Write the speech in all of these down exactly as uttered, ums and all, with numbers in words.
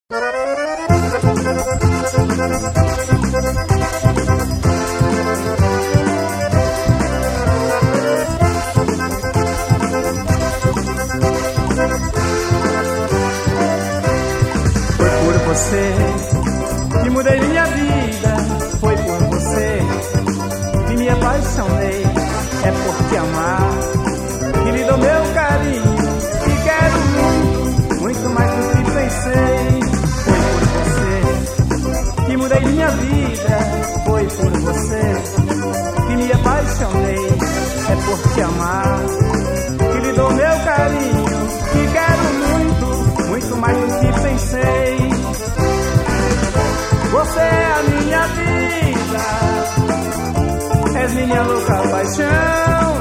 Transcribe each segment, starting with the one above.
Foi por você que mudei minha vida, foi por você que me apaixonei. É por te amar que lhe dou meu carinho, que quero muito, muito mais do que pensei. Foi por você que mudei minha vida, foi por você que me apaixonei. É por te amar que lhe dou meu carinho, que quero muito, muito mais do que pensei. Você é a minha vida, és minha louca paixão.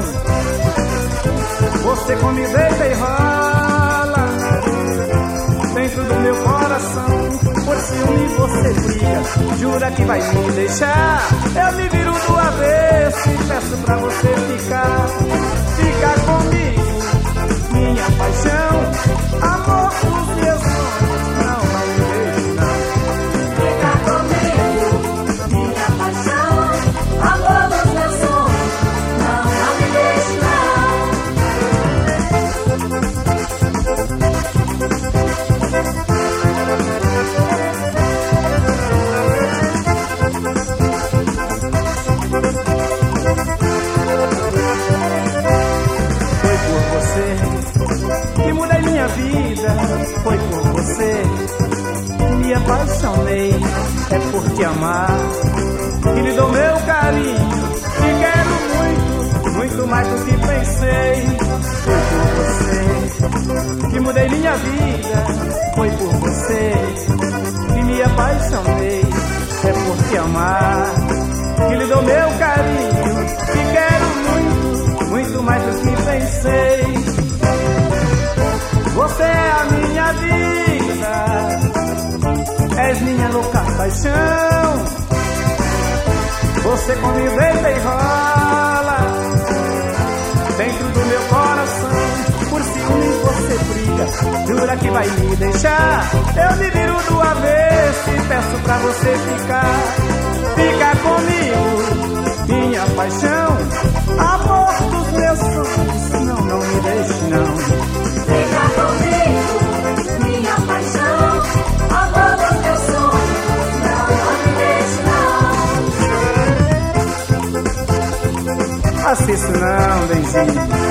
Você come, deita e rola dentro do meu coração. Por ciúme você briga, jura que vai me deixar. Eu me viro do avesso e peço pra você ficar. Ficar comigo, minha paixão, amor dos meus sonhos. Não, não me deixe não. Ficar comigo, minha paixão, amor dos meus sonhos. Não, não me deixe não. Foi por você que mudei minha vida, foi por você que me apaixonei. É por te amar que lhe dou meu carinho, que quero muito, muito mais do que pensei. Foi por você que mudei minha vida, foi por você que me apaixonei. É por te amar que lhe dou meu carinho, que quero muito, muito mais do que pensei. Você é a minha vida, és minha louca paixão. Você come, deita e rola dentro do meu coração. Por ciúme você briga, jura que vai me deixar. Eu me viro do avesso e peço pra você ficar. Fica comigo, minha paixão, amor dos meus sonhos. Não, não me deixe não. Ficar comigo, minha paixão, amor dos meus sonhos. Não, não me deixe não. Faça isso não, benzinho.